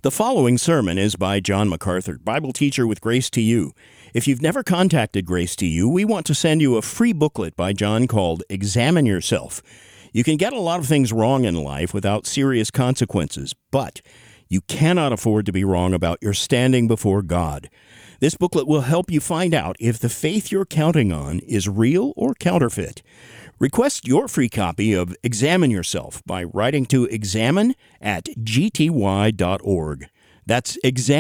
The following sermon is by John MacArthur, Bible teacher with Grace to You. If you've never contacted Grace to You, we want to send you a free booklet by John called Examine Yourself. You can get a lot of things wrong in life without serious consequences, but you cannot afford to be wrong about your standing before God. This booklet will help you find out if the faith you're counting on is real or counterfeit. Request your free copy of Examine Yourself by writing to examine@gty.org. That's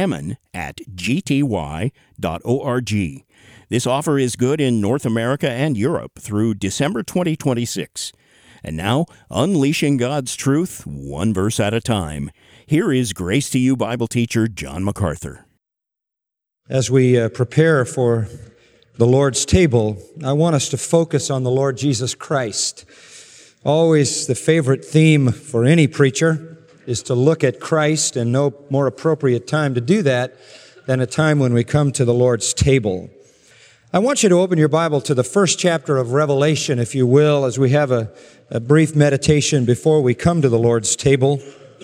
examine@gty.org. This offer is good in North America and Europe through December 2026. And now, unleashing God's truth, one verse at a time. Here is Grace to You Bible teacher John MacArthur. As we prepare for the Lord's table, I want us to focus on the Lord Jesus Christ. Always the favorite theme for any preacher is to look at Christ, and no more appropriate time to do that than a time when we come to the Lord's table. I want you to open your Bible to the first chapter of Revelation, if you will, as we have a brief meditation before we come to the Lord's table.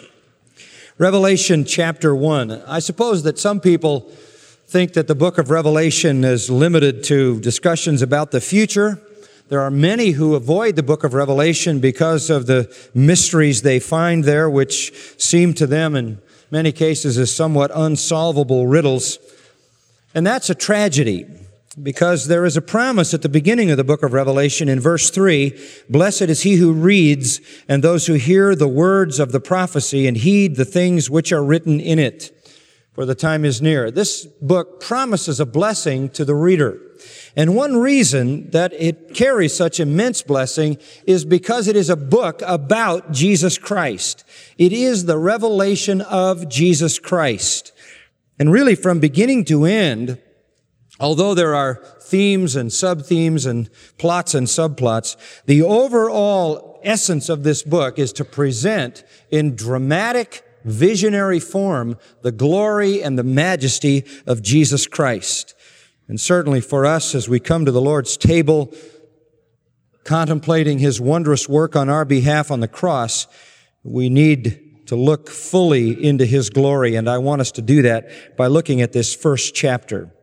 Revelation chapter 1. I suppose that some people think that the book of Revelation is limited to discussions about the future. There are many who avoid the book of Revelation because of the mysteries they find there, which seem to them in many cases as somewhat unsolvable riddles. And that's a tragedy, because there is a promise at the beginning of the book of Revelation in verse 3, "Blessed is he who reads and those who hear the words of the prophecy and heed the things which are written in it, for the time is near." This book promises a blessing to the reader. And one reason that it carries such immense blessing is because it is a book about Jesus Christ. It is the revelation of Jesus Christ. And really, from beginning to end, although there are themes and sub-themes and plots and subplots, the overall essence of this book is to present in dramatic, visionary form the glory and the majesty of Jesus Christ. And certainly for us, as we come to the Lord's table, contemplating His wondrous work on our behalf on the cross, we need to look fully into His glory, and I want us to do that by looking at this first chapter.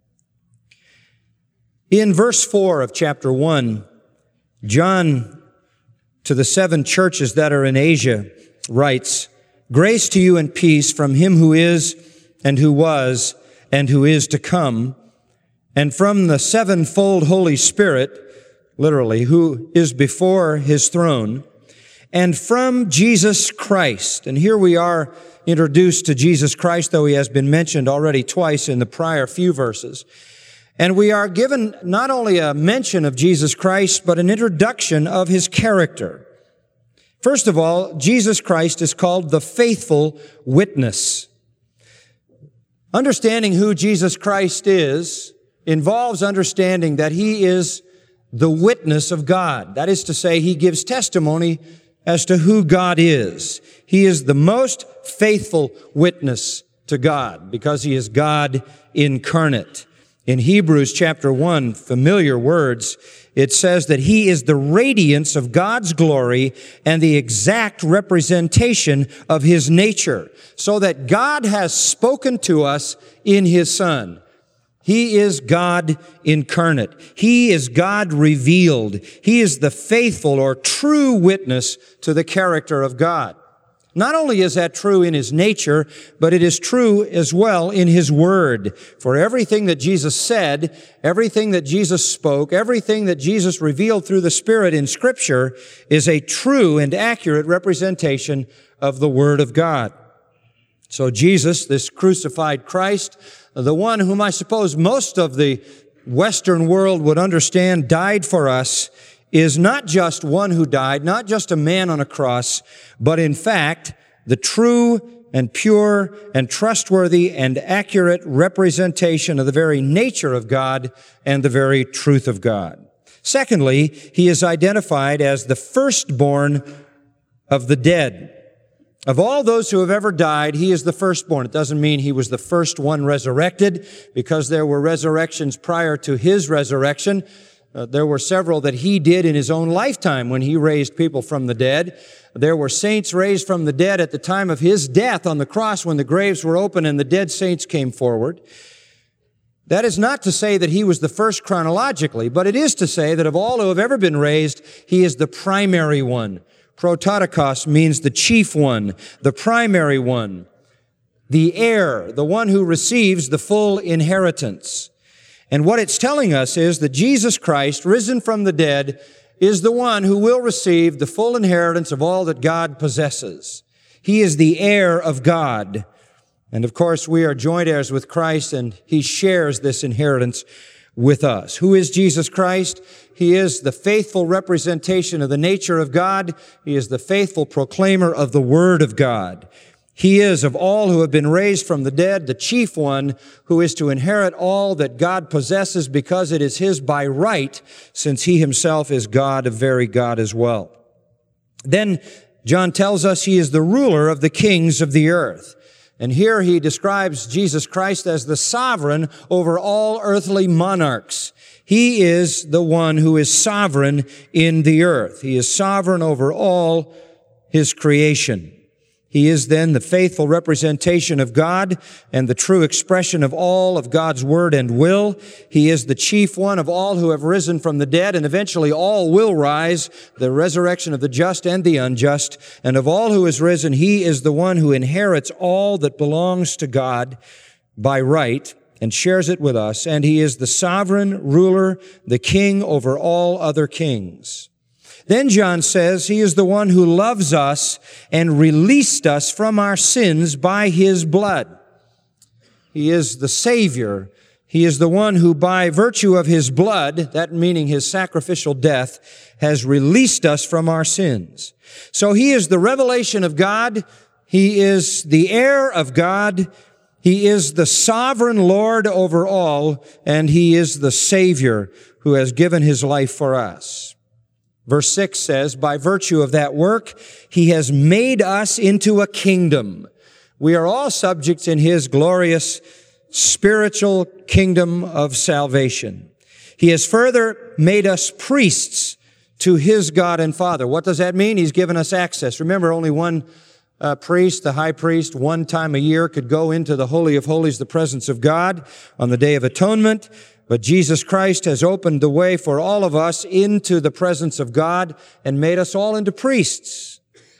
In verse 4 of chapter 1, John, to the 7 churches that are in Asia, writes, "Grace to you and peace from Him who is, and who was, and who is to come, and from the sevenfold Holy Spirit," literally, "who is before His throne, and from Jesus Christ." And here we are introduced to Jesus Christ, though He has been mentioned already twice in the prior few verses. And we are given not only a mention of Jesus Christ, but an introduction of His character. First of all, Jesus Christ is called the faithful witness. Understanding who Jesus Christ is involves understanding that He is the witness of God. That is to say, He gives testimony as to who God is. He is the most faithful witness to God because He is God incarnate. In Hebrews chapter 1, familiar words, it says that He is the radiance of God's glory and the exact representation of His nature, so that God has spoken to us in His Son. He is God incarnate. He is God revealed. He is the faithful or true witness to the character of God. Not only is that true in His nature, but it is true as well in His Word. For everything that Jesus said, everything that Jesus spoke, everything that Jesus revealed through the Spirit in Scripture is a true and accurate representation of the Word of God. So Jesus, this crucified Christ, the one whom I suppose most of the Western world would understand died for us, is not just one who died, not just a man on a cross, but in fact, the true and pure and trustworthy and accurate representation of the very nature of God and the very truth of God. Secondly, He is identified as the firstborn of the dead. Of all those who have ever died, He is the firstborn. It doesn't mean He was the first one resurrected, because there were resurrections prior to His resurrection. There were several that he did in his own lifetime when he raised people from the dead. There were saints raised from the dead at the time of his death on the cross when the graves were open and the dead saints came forward. That is not to say that he was the first chronologically, but it is to say that of all who have ever been raised, he is the primary one. Prototokos means the chief one, the primary one, the heir, the one who receives the full inheritance. And what it's telling us is that Jesus Christ, risen from the dead, is the one who will receive the full inheritance of all that God possesses. He is the heir of God. And of course, we are joint heirs with Christ, and he shares this inheritance with us. Who is Jesus Christ? He is the faithful representation of the nature of God. He is the faithful proclaimer of the Word of God. He is, of all who have been raised from the dead, the chief one who is to inherit all that God possesses because it is his by right, since he himself is God, a very God as well. Then John tells us he is the ruler of the kings of the earth. And here he describes Jesus Christ as the sovereign over all earthly monarchs. He is the one who is sovereign in the earth. He is sovereign over all his creation. He is then the faithful representation of God and the true expression of all of God's word and will. He is the chief one of all who have risen from the dead, and eventually all will rise, the resurrection of the just and the unjust. And of all who has risen, he is the one who inherits all that belongs to God by right and shares it with us. And he is the sovereign ruler, the king over all other kings. Then John says he is the one who loves us and released us from our sins by his blood. He is the Savior. He is the one who by virtue of his blood, that meaning his sacrificial death, has released us from our sins. So he is the revelation of God. He is the heir of God. He is the sovereign Lord over all, and he is the Savior who has given his life for us. Verse 6 says, by virtue of that work, he has made us into a kingdom. We are all subjects in his glorious spiritual kingdom of salvation. He has further made us priests to his God and Father. What does that mean? He's given us access. Remember, only one priest, the high priest, one time a year could go into the Holy of Holies, the presence of God, on the Day of Atonement. But Jesus Christ has opened the way for all of us into the presence of God and made us all into priests.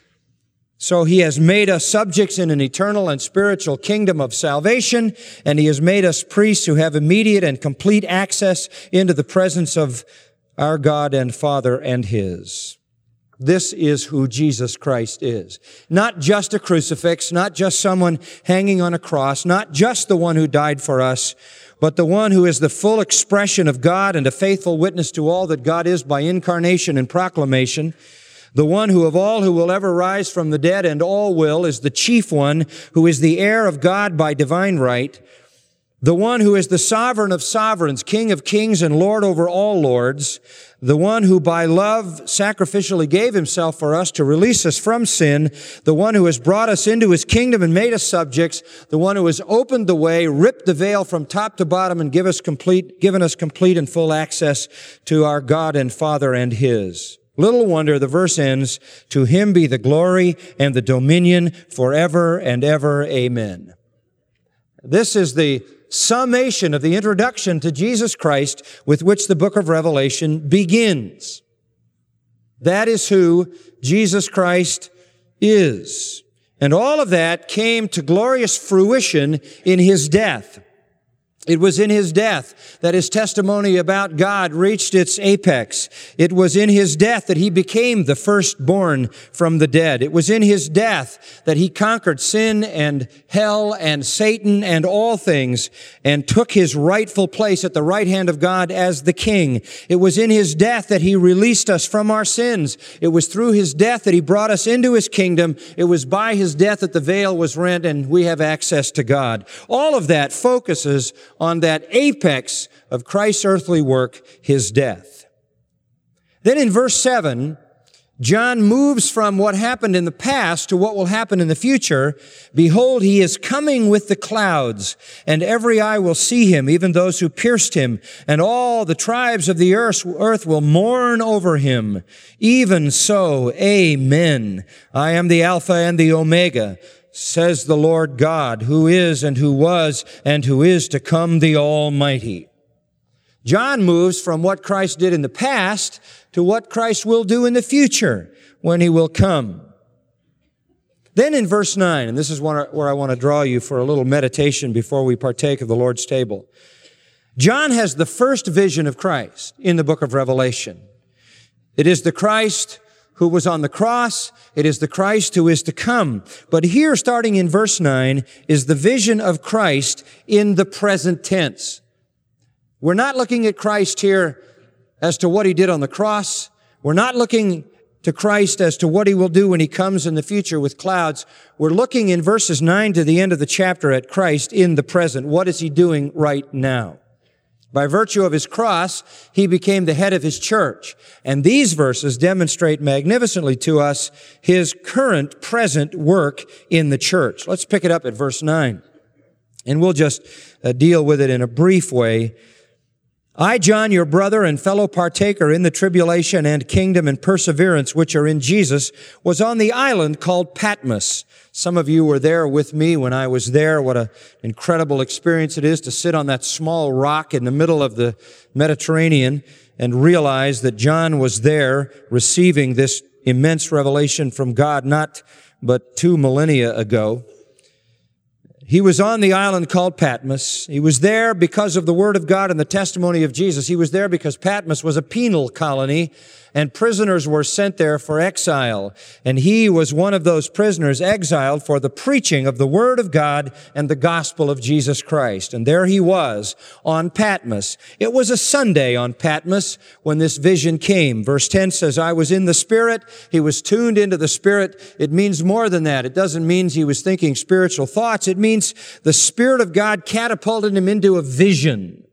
So he has made us subjects in an eternal and spiritual kingdom of salvation, and he has made us priests who have immediate and complete access into the presence of our God and Father and his. This is who Jesus Christ is. Not just a crucifix, not just someone hanging on a cross, not just the one who died for us, but the one who is the full expression of God and a faithful witness to all that God is by incarnation and proclamation. The one who of all who will ever rise from the dead, and all will, is the chief one who is the heir of God by divine right. The one who is the sovereign of sovereigns, King of kings and Lord over all lords. The one who by love sacrificially gave himself for us to release us from sin. The one who has brought us into his kingdom and made us subjects. The one who has opened the way, ripped the veil from top to bottom, and given us complete and full access to our God and Father and his. Little wonder the verse ends, to him be the glory and the dominion forever and ever. Amen. This is the summation of the introduction to Jesus Christ with which the book of Revelation begins. That is who Jesus Christ is. And all of that came to glorious fruition in his death. It was in his death that his testimony about God reached its apex. It was in his death that he became the firstborn from the dead. It was in his death that he conquered sin and hell and Satan and all things and took his rightful place at the right hand of God as the King. It was in his death that he released us from our sins. It was through his death that he brought us into his kingdom. It was by his death that the veil was rent and we have access to God. All of that focuses on that apex of Christ's earthly work, his death. Then in verse 7, John moves from what happened in the past to what will happen in the future. Behold, he is coming with the clouds, and every eye will see him, even those who pierced him, and all the tribes of the earth will mourn over him. Even so, amen. I am the Alpha and the Omega, says the Lord God, who is and who was and who is to come, the Almighty. John moves from what Christ did in the past to what Christ will do in the future when he will come. Then in verse 9, and this is where I want to draw you for a little meditation before we partake of the Lord's table. John has the first vision of Christ in the book of Revelation. It is the Christ who was on the cross. It is the Christ who is to come. But here, starting in verse 9, is the vision of Christ in the present tense. We're not looking at Christ here as to what he did on the cross. We're not looking to Christ as to what he will do when he comes in the future with clouds. We're looking in verses 9 to the end of the chapter at Christ in the present. What is he doing right now? By virtue of his cross, he became the head of his church. And these verses demonstrate magnificently to us his current, present work in the church. Let's pick it up at verse 9. And we'll just deal with it in a brief way. I, John, your brother and fellow partaker in the tribulation and kingdom and perseverance which are in Jesus, was on the island called Patmos. Some of you were there with me when I was there. What an incredible experience it is to sit on that small rock in the middle of the Mediterranean and realize that John was there receiving this immense revelation from God not but 2 millennia ago. He was on the island called Patmos. He was there because of the Word of God and the testimony of Jesus. He was there because Patmos was a penal colony and prisoners were sent there for exile. And he was one of those prisoners exiled for the preaching of the Word of God and the gospel of Jesus Christ. And there he was on Patmos. It was a Sunday on Patmos when this vision came. Verse 10 says, I was in the Spirit. He was tuned into the Spirit. It means more than that. It doesn't mean he was thinking spiritual thoughts. It means the Spirit of God catapulted him into a vision.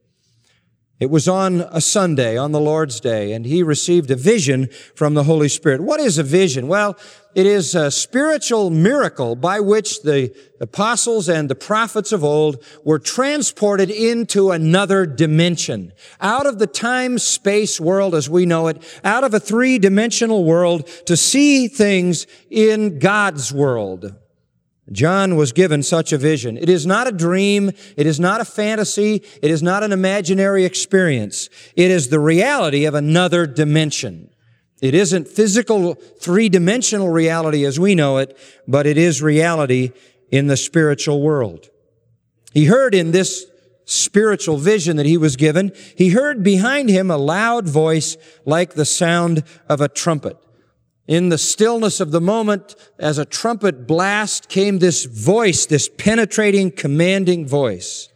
It was on a Sunday, on the Lord's Day, and he received a vision from the Holy Spirit. What is a vision? Well, it is a spiritual miracle by which the apostles and the prophets of old were transported into another dimension, out of the time-space world as we know it, out of a three-dimensional world to see things in God's world. John was given such a vision. It is not a dream. It is not a fantasy. It is not an imaginary experience. It is the reality of another dimension. It isn't physical, three-dimensional reality as we know it, but it is reality in the spiritual world. He heard in this spiritual vision that he was given, he heard behind him a loud voice like the sound of a trumpet. In the stillness of the moment, as a trumpet blast, came this voice, this penetrating, commanding voice.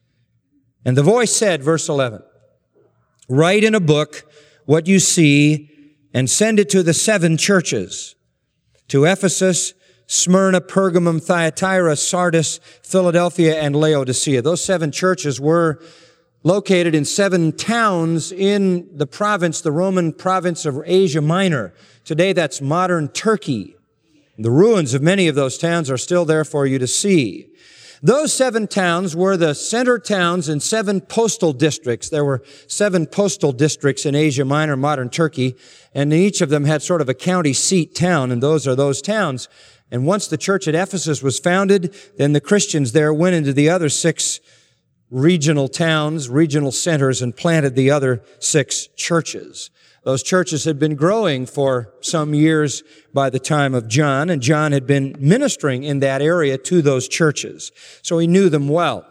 And the voice said, verse 11, write in a book what you see and send it to the 7 churches, to Ephesus, Smyrna, Pergamum, Thyatira, Sardis, Philadelphia, and Laodicea. Those 7 churches were located in 7 towns in the province, the Roman province of Asia Minor. Today, that's modern Turkey. The ruins of many of those towns are still there for you to see. Those 7 towns were the center towns in 7 postal districts. There were 7 postal districts in Asia Minor, modern Turkey, and each of them had sort of a county seat town, and those are those towns. And once the church at Ephesus was founded, then the Christians there went into the other 6 regional towns, regional centers, and planted the other 6 churches. Those churches had been growing for some years by the time of John, and John had been ministering in that area to those churches. So he knew them well.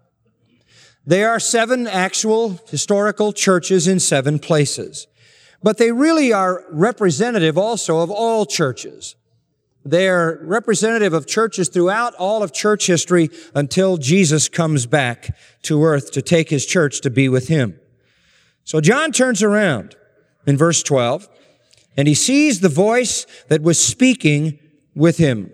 They are 7 actual historical churches in 7 places. But they really are representative also of all churches. They are representative of churches throughout all of church history until Jesus comes back to earth to take his church to be with him. So John turns around in verse 12, and he sees the voice that was speaking with him.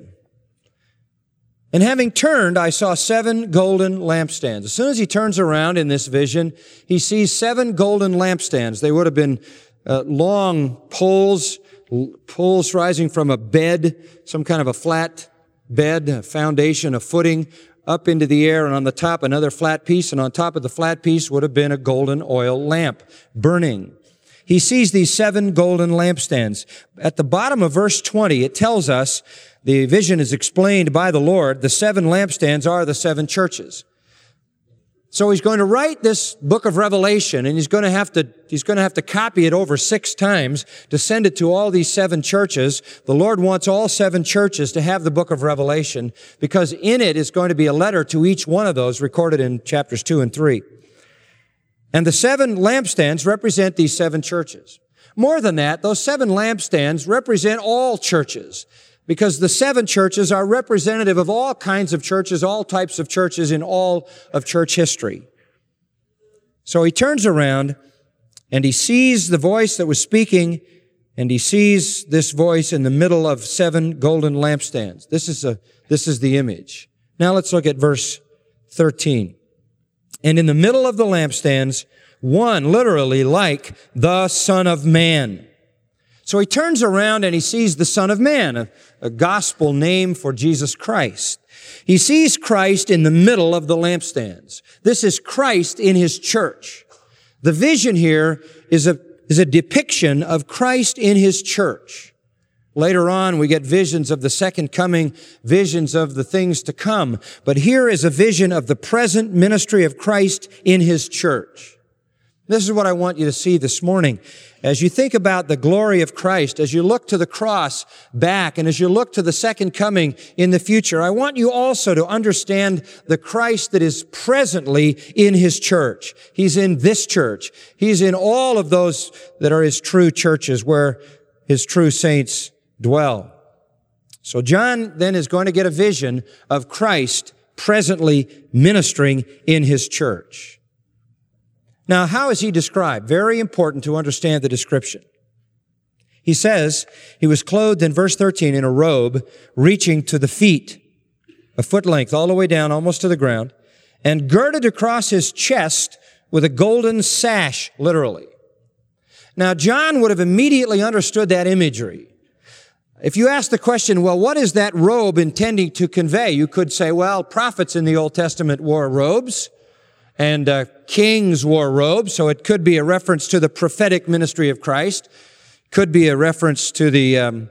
And having turned, I saw 7 golden lampstands. As soon as he turns around in this vision, he sees 7 golden lampstands. They would have been long poles poles rising from a bed, some kind of a flat bed, a foundation, a footing, up into the air, and on the top another flat piece, and on top of the flat piece would have been a golden oil lamp burning. He sees these 7 golden lampstands. At the bottom of verse 20, it tells us, the vision is explained by the Lord, the 7 lampstands are the 7 churches. So he's going to write this book of Revelation, and he's going to have to copy it over 6 times to send it to all these 7 churches. The Lord wants all 7 churches to have the book of Revelation, because in it is going to be a letter to each one of those recorded in chapters 2 and 3. And the 7 lampstands represent these 7 churches. More than that, those 7 lampstands represent all churches, because the 7 churches are representative of all kinds of churches, all types of churches in all of church history. So he turns around and he sees the voice that was speaking, and he sees this voice in the middle of 7 golden lampstands. This is the image. Now let's look at verse 13. And in the middle of the lampstands, one literally like the Son of Man. So he turns around and he sees the Son of Man, a gospel name for Jesus Christ. He sees Christ in the middle of the lampstands. This is Christ in His church. The vision here is a depiction of Christ in His church. Later on, we get visions of the second coming, visions of the things to come. But here is a vision of the present ministry of Christ in His church. This is what I want you to see this morning. As you think about the glory of Christ, as you look to the cross back, and as you look to the second coming in the future, I want you also to understand the Christ that is presently in His church. He's in this church. He's in all of those that are His true churches, where His true saints dwell. So John then is going to get a vision of Christ presently ministering in His church. Now, how is He described? Very important to understand the description. He says He was clothed in verse 13 in a robe reaching to the feet, a foot length all the way down almost to the ground, and girded across His chest with a golden sash, literally. Now, John would have immediately understood that imagery. If you ask the question, well, what is that robe intending to convey? You could say, well, prophets in the Old Testament wore robes, and kings wore robes, so it could be a reference to the prophetic ministry of Christ. Could be a reference to the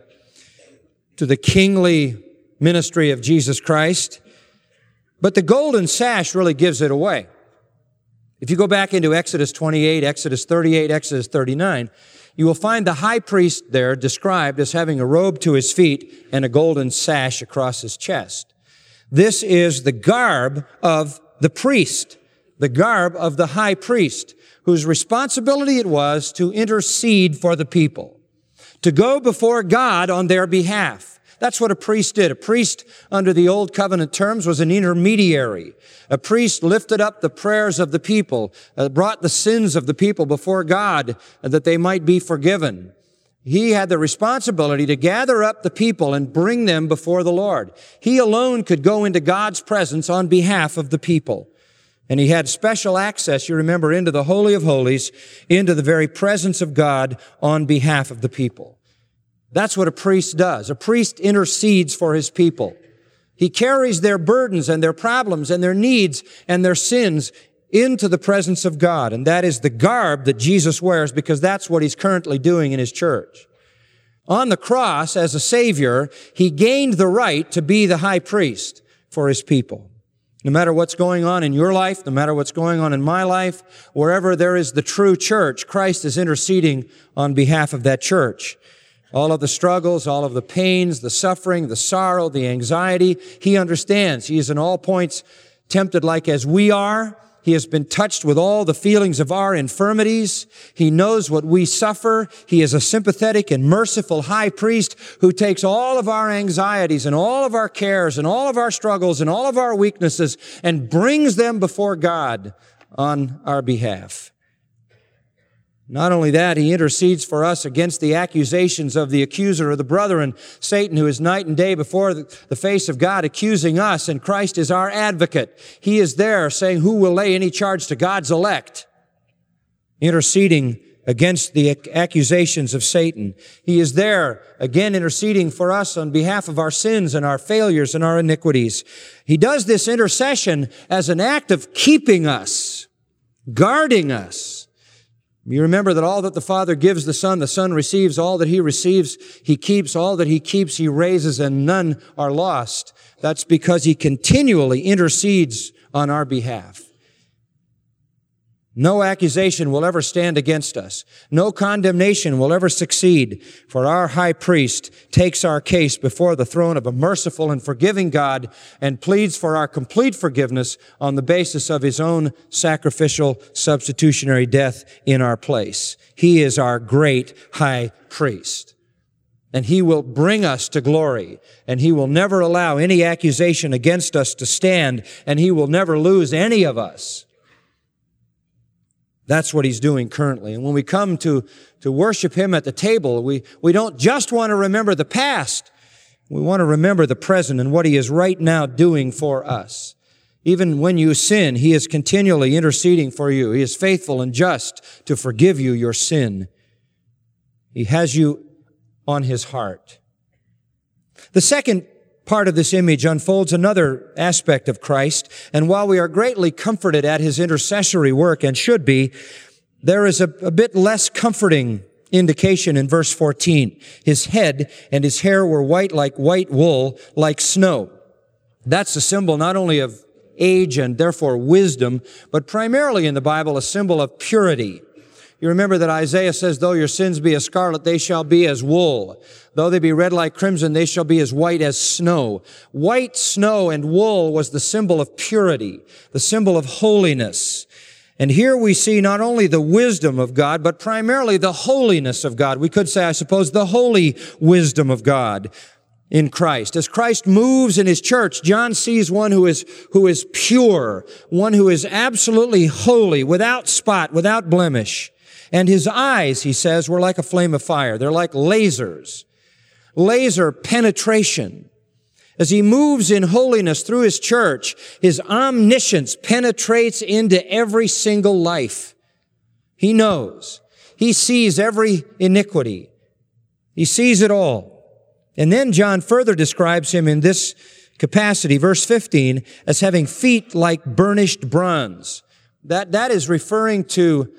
kingly ministry of Jesus Christ. But the golden sash really gives it away. If you go back into Exodus 28, Exodus 38, Exodus 39, you will find the high priest there described as having a robe to his feet and a golden sash across his chest. This is the garb of the priest, the garb of the high priest, whose responsibility it was to intercede for the people, to go before God on their behalf. That's what a priest did. A priest under the Old Covenant terms was an intermediary. A priest lifted up the prayers of the people, brought the sins of the people before God that they might be forgiven. He had the responsibility to gather up the people and bring them before the Lord. He alone could go into God's presence on behalf of the people. And he had special access, you remember, into the Holy of Holies, into the very presence of God on behalf of the people. That's what a priest does. A priest intercedes for his people. He carries their burdens and their problems and their needs and their sins into the presence of God. And that is the garb that Jesus wears, because that's what He's currently doing in His church. On the cross, as a Savior, He gained the right to be the high priest for His people. No matter what's going on in your life, no matter what's going on in my life, wherever there is the true church, Christ is interceding on behalf of that church. All of the struggles, all of the pains, the suffering, the sorrow, the anxiety, He understands. He is in all points tempted like as we are. He has been touched with all the feelings of our infirmities. He knows what we suffer. He is a sympathetic and merciful high priest who takes all of our anxieties and all of our cares and all of our struggles and all of our weaknesses and brings them before God on our behalf. Not only that, He intercedes for us against the accusations of the accuser of the brethren, Satan, who is night and day before the face of God accusing us, and Christ is our advocate. He is there saying, who will lay any charge to God's elect? Interceding against the accusations of Satan. He is there, again, interceding for us on behalf of our sins and our failures and our iniquities. He does this intercession as an act of keeping us, guarding us. You remember that all that the Father gives the Son receives. All that He receives, He keeps. All that He keeps, He raises, and none are lost. That's because He continually intercedes on our behalf. No accusation will ever stand against us. No condemnation will ever succeed, for our high priest takes our case before the throne of a merciful and forgiving God and pleads for our complete forgiveness on the basis of His own sacrificial substitutionary death in our place. He is our great high priest. And He will bring us to glory, and He will never allow any accusation against us to stand, and He will never lose any of us. That's what He's doing currently. And when we come to worship Him at the table, we don't just want to remember the past. We want to remember the present and what He is right now doing for us. Even when you sin, He is continually interceding for you. He is faithful and just to forgive you your sin. He has you on His heart. The second part of this image unfolds another aspect of Christ, and while we are greatly comforted at His intercessory work, and should be, there is a bit less comforting indication in verse 14. His head and His hair were white like white wool, like snow. That's a symbol not only of age and therefore wisdom, but primarily in the Bible a symbol of purity. You remember that Isaiah says, though your sins be as scarlet, they shall be as wool. Though they be red like crimson, they shall be as white as snow. White snow and wool was the symbol of purity, the symbol of holiness. And here we see not only the wisdom of God, but primarily the holiness of God. We could say, I suppose, the holy wisdom of God in Christ. As Christ moves in His church, John sees one who is pure, one who is absolutely holy, without spot, without blemish. And His eyes, he says, were like a flame of fire. They're like lasers. Laser penetration. As He moves in holiness through His church, His omniscience penetrates into every single life. He knows. He sees every iniquity. He sees it all. And then John further describes Him in this capacity, verse 15, as having feet like burnished bronze. That is referring to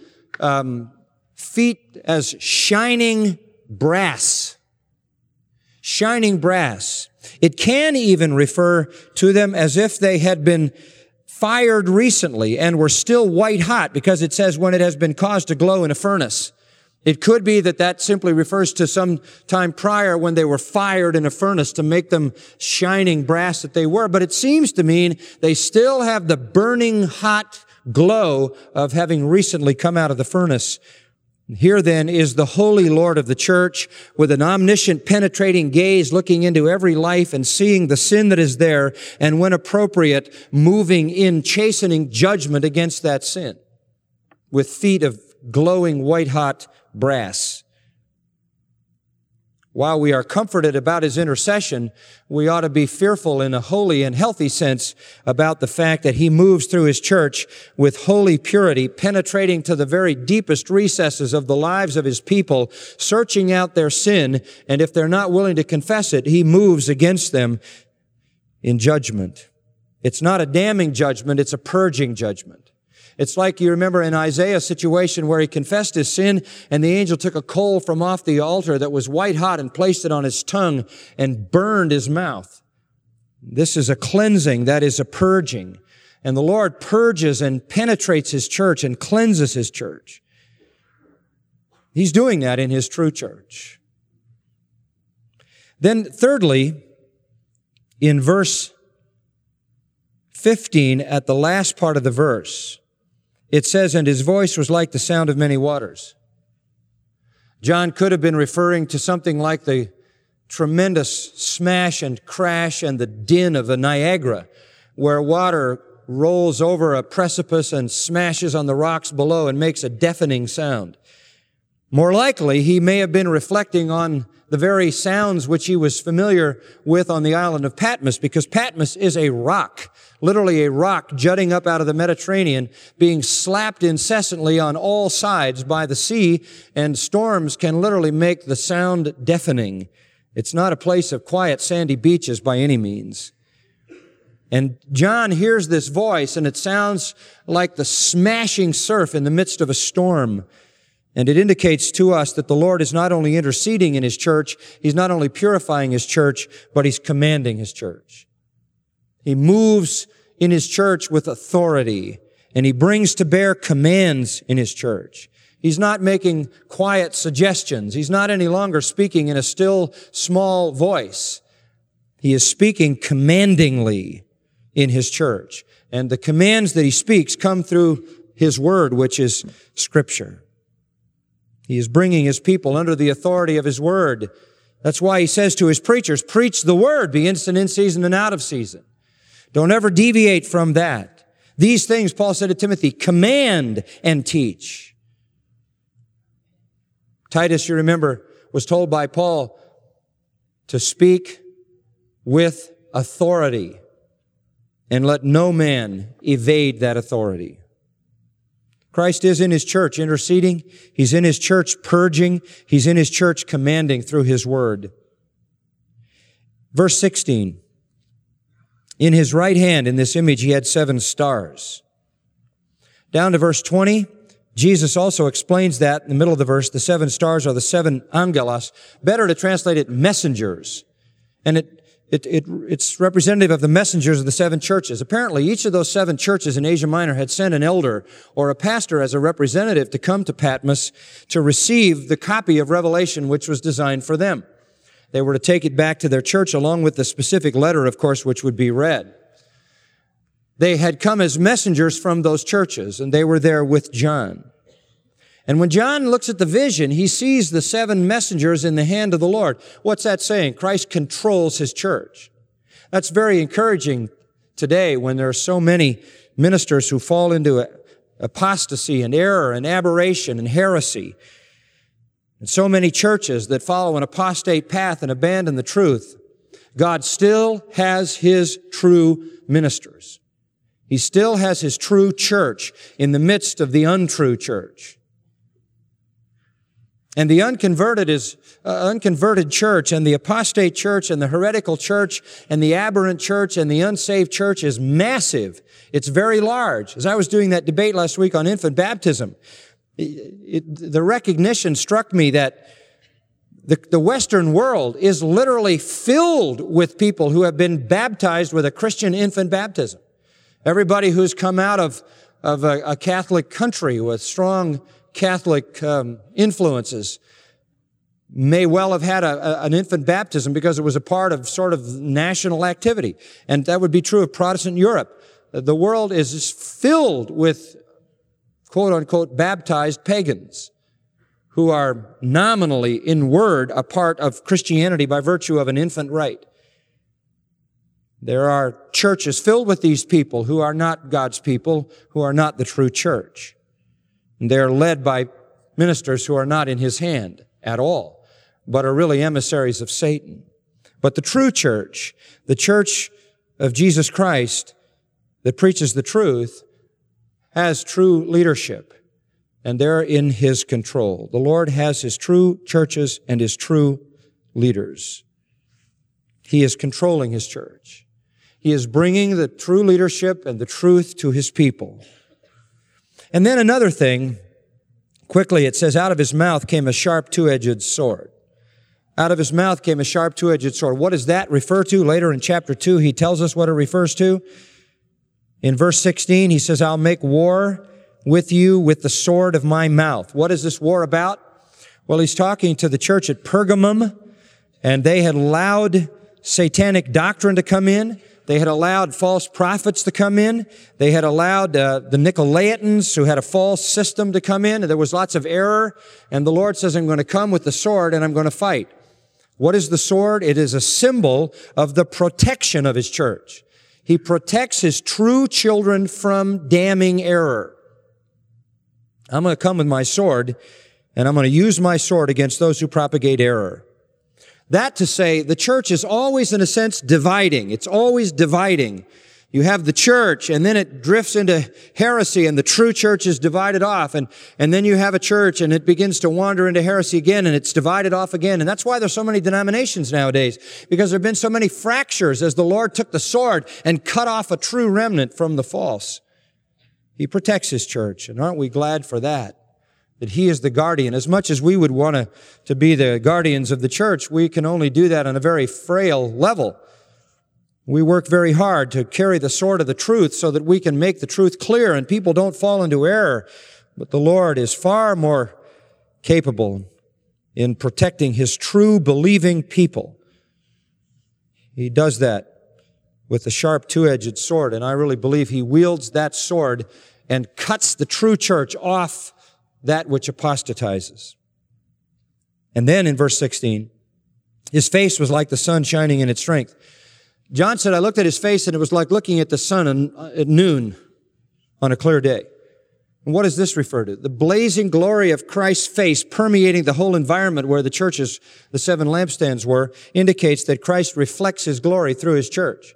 feet as shining brass. Shining brass. It can even refer to them as if they had been fired recently and were still white hot, because it says when it has been caused to glow in a furnace. It could be that simply refers to some time prior when they were fired in a furnace to make them shining brass that they were. But it seems to mean they still have the burning hot glow of having recently come out of the furnace. Here then is the holy Lord of the church with an omniscient penetrating gaze looking into every life and seeing the sin that is there, and when appropriate, moving in chastening judgment against that sin with feet of glowing white-hot brass. While we are comforted about His intercession, we ought to be fearful in a holy and healthy sense about the fact that He moves through His church with holy purity, penetrating to the very deepest recesses of the lives of His people, searching out their sin, and if they're not willing to confess it, He moves against them in judgment. It's not a damning judgment, it's a purging judgment. It's like, you remember in Isaiah's situation where he confessed his sin and the angel took a coal from off the altar that was white hot and placed it on his tongue and burned his mouth. This is a cleansing, that is a purging. And the Lord purges and penetrates His church and cleanses His church. He's doing that in His true church. Then thirdly, in verse 15, at the last part of the verse, it says, and His voice was like the sound of many waters. John could have been referring to something like the tremendous smash and crash and the din of the Niagara, where water rolls over a precipice and smashes on the rocks below and makes a deafening sound. More likely, he may have been reflecting on the very sounds which he was familiar with on the island of Patmos, because Patmos is a rock, literally a rock jutting up out of the Mediterranean, being slapped incessantly on all sides by the sea, and storms can literally make the sound deafening. It's not a place of quiet, sandy beaches by any means. And John hears this voice, and it sounds like the smashing surf in the midst of a storm. And it indicates to us that the Lord is not only interceding in His church, He's not only purifying His church, but He's commanding His church. He moves in His church with authority, and He brings to bear commands in His church. He's not making quiet suggestions. He's not any longer speaking in a still, small voice. He is speaking commandingly in His church. And the commands that He speaks come through His Word, which is Scripture. He is bringing His people under the authority of His Word. That's why He says to His preachers, preach the Word, be instant in season and out of season. Don't ever deviate from that. These things, Paul said to Timothy, command and teach. Titus, you remember, was told by Paul to speak with authority and let no man evade that authority. Christ is in His church interceding. He's in His church purging. He's in His church commanding through His Word. Verse 16. In His right hand, in this image, He had 7 stars. Down to verse 20, Jesus also explains that in the middle of the verse. The 7 stars are the 7 angelos. Better to translate it messengers. And it's representative of the messengers of the 7 churches. Apparently, each of those 7 churches in Asia Minor had sent an elder or a pastor as a representative to come to Patmos to receive the copy of Revelation which was designed for them. They were to take it back to their church along with the specific letter, of course, which would be read. They had come as messengers from those churches, and they were there with John. And when John looks at the vision, he sees the 7 messengers in the hand of the Lord. What's that saying? Christ controls His church. That's very encouraging today when there are so many ministers who fall into apostasy and error and aberration and heresy. And so many churches that follow an apostate path and abandon the truth. God still has His true ministers. He still has His true church in the midst of the untrue church. And the unconverted church and the apostate church and the heretical church and the aberrant church and the unsaved church is massive. It's very large. As I was doing that debate last week on infant baptism, the recognition struck me that the Western world is literally filled with people who have been baptized with a Christian infant baptism. Everybody who's come out of a Catholic country with strong Catholic influences may well have had an infant baptism because it was a part of sort of national activity. And that would be true of Protestant Europe. The world is filled with quote-unquote baptized pagans who are nominally, in word, a part of Christianity by virtue of an infant rite. There are churches filled with these people who are not God's people, who are not the true church. And they are led by ministers who are not in His hand at all, but are really emissaries of Satan. But the true church, the church of Jesus Christ that preaches the truth, has true leadership, and they're in His control. The Lord has His true churches and His true leaders. He is controlling His church. He is bringing the true leadership and the truth to His people. And then another thing, quickly, it says, out of His mouth came a sharp two-edged sword. Out of His mouth came a sharp two-edged sword. What does that refer to? Later in chapter 2, He tells us what it refers to. In verse 16, He says, I'll make war with you with the sword of my mouth. What is this war about? Well, He's talking to the church at Pergamum, and they had allowed satanic doctrine to come in. They had allowed false prophets to come in. They had allowed the Nicolaitans, who had a false system, to come in. And there was lots of error. And the Lord says, I'm going to come with the sword and I'm going to fight. What is the sword? It is a symbol of the protection of His church. He protects His true children from damning error. I'm going to come with my sword, and I'm going to use my sword against those who propagate error. That to say, the church is always, in a sense, dividing. It's always dividing. You have the church, and then it drifts into heresy, and the true church is divided off. And then you have a church, and it begins to wander into heresy again, and it's divided off again. And that's why there's so many denominations nowadays, because there have been so many fractures as the Lord took the sword and cut off a true remnant from the false. He protects His church, and aren't we glad for that? That He is the guardian. As much as we would want to be the guardians of the church, we can only do that on a very frail level. We work very hard to carry the sword of the truth so that we can make the truth clear and people don't fall into error. But the Lord is far more capable in protecting His true believing people. He does that with the sharp two-edged sword, and I really believe He wields that sword and cuts the true church off that which apostatizes. And then in verse 16, His face was like the sun shining in its strength. John said, I looked at His face and it was like looking at the sun at noon on a clear day. And what does this refer to? The blazing glory of Christ's face permeating the whole environment where the churches, the 7 lampstands were, indicates that Christ reflects His glory through His church.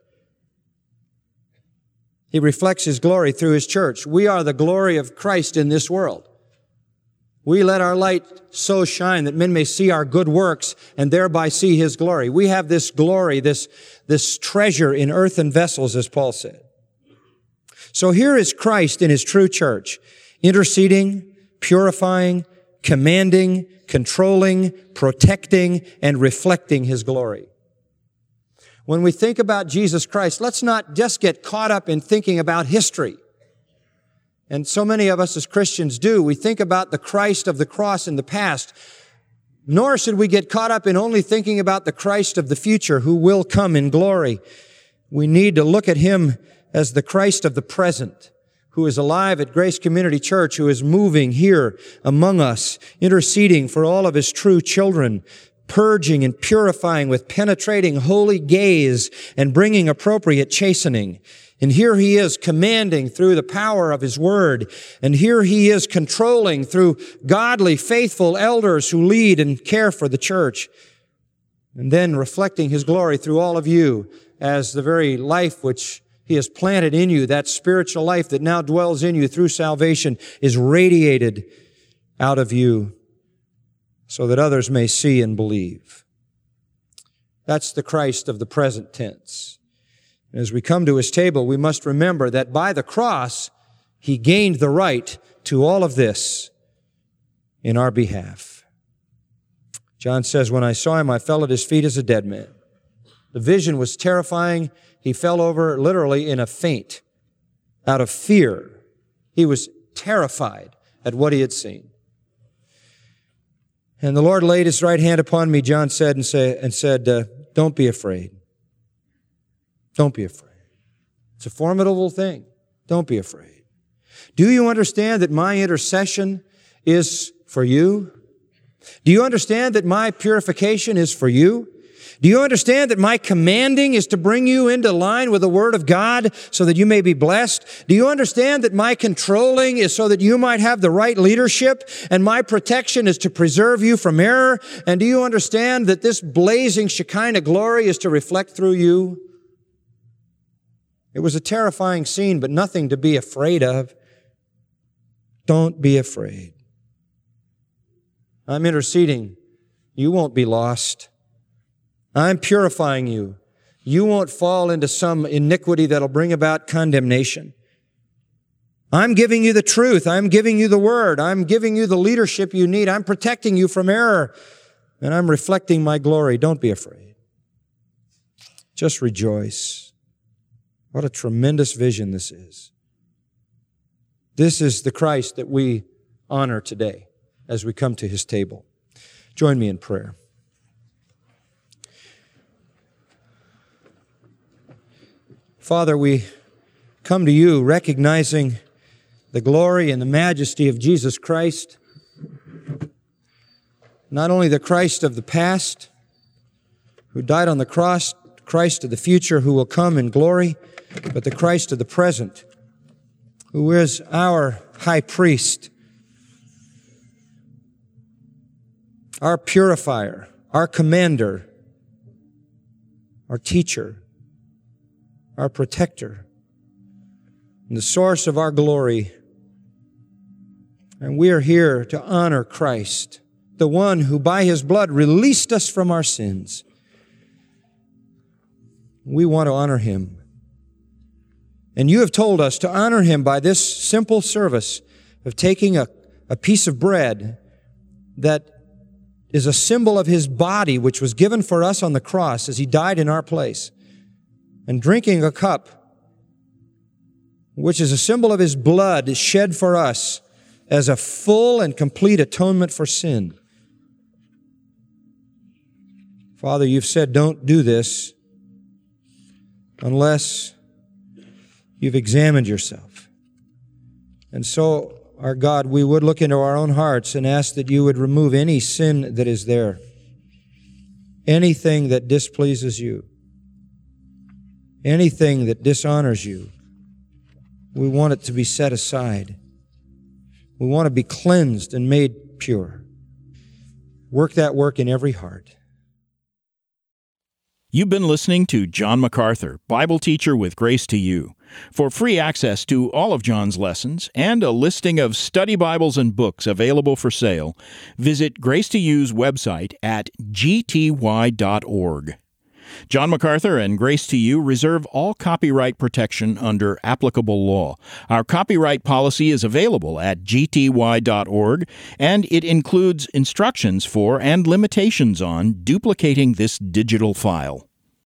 He reflects His glory through His church. We are the glory of Christ in this world. We let our light so shine that men may see our good works and thereby see His glory. We have this glory, this treasure in earthen vessels, as Paul said. So here is Christ in His true church, interceding, purifying, commanding, controlling, protecting, and reflecting His glory. When we think about Jesus Christ, let's not just get caught up in thinking about history. And so many of us as Christians do. We think about the Christ of the cross in the past. Nor should we get caught up in only thinking about the Christ of the future who will come in glory. We need to look at Him as the Christ of the present, who is alive at Grace Community Church, who is moving here among us, interceding for all of His true children, purging and purifying with penetrating holy gaze and bringing appropriate chastening. And here He is commanding through the power of His Word. And here He is controlling through godly, faithful elders who lead and care for the church. And then reflecting His glory through all of you as the very life which He has planted in you, that spiritual life that now dwells in you through salvation, is radiated out of you so that others may see and believe. That's the Christ of the present tense. As we come to His table, we must remember that by the cross, He gained the right to all of this in our behalf. John says, when I saw Him, I fell at His feet as a dead man. The vision was terrifying. He fell over literally in a faint out of fear. He was terrified at what he had seen. And the Lord laid His right hand upon me, John said, and said, don't be afraid. Don't be afraid. It's a formidable thing. Don't be afraid. Do you understand that my intercession is for you? Do you understand that my purification is for you? Do you understand that my commanding is to bring you into line with the Word of God so that you may be blessed? Do you understand that my controlling is so that you might have the right leadership, and my protection is to preserve you from error? And do you understand that this blazing Shekinah glory is to reflect through you? It was a terrifying scene, but nothing to be afraid of. Don't be afraid. I'm interceding. You won't be lost. I'm purifying you. You won't fall into some iniquity that'll bring about condemnation. I'm giving you the truth. I'm giving you the Word. I'm giving you the leadership you need. I'm protecting you from error. And I'm reflecting my glory. Don't be afraid. Just rejoice. What a tremendous vision this is. This is the Christ that we honor today as we come to His table. Join me in prayer. Father, we come to You recognizing the glory and the majesty of Jesus Christ, not only the Christ of the past, who died on the cross, Christ of the future who will come in glory, but the Christ of the present, who is our high priest, our purifier, our commander, our teacher, our protector, and the source of our glory. And we are here to honor Christ, the one who by His blood released us from our sins. We want to honor Him. And you have told us to honor Him by this simple service of taking a piece of bread that is a symbol of His body, which was given for us on the cross as He died in our place, and drinking a cup, which is a symbol of His blood shed for us as a full and complete atonement for sin. Father, you've said don't do this unless you've examined yourself. And so, our God, we would look into our own hearts and ask that you would remove any sin that is there, anything that displeases you, anything that dishonors you. We want it to be set aside. We want to be cleansed and made pure. Work that work in every heart. You've been listening to John MacArthur, Bible teacher with Grace to You. For free access to all of John's lessons and a listing of study Bibles and books available for sale, visit Grace to You's website at gty.org. John MacArthur and Grace to You reserve all copyright protection under applicable law. Our copyright policy is available at gty.org, and it includes instructions for and limitations on duplicating this digital file.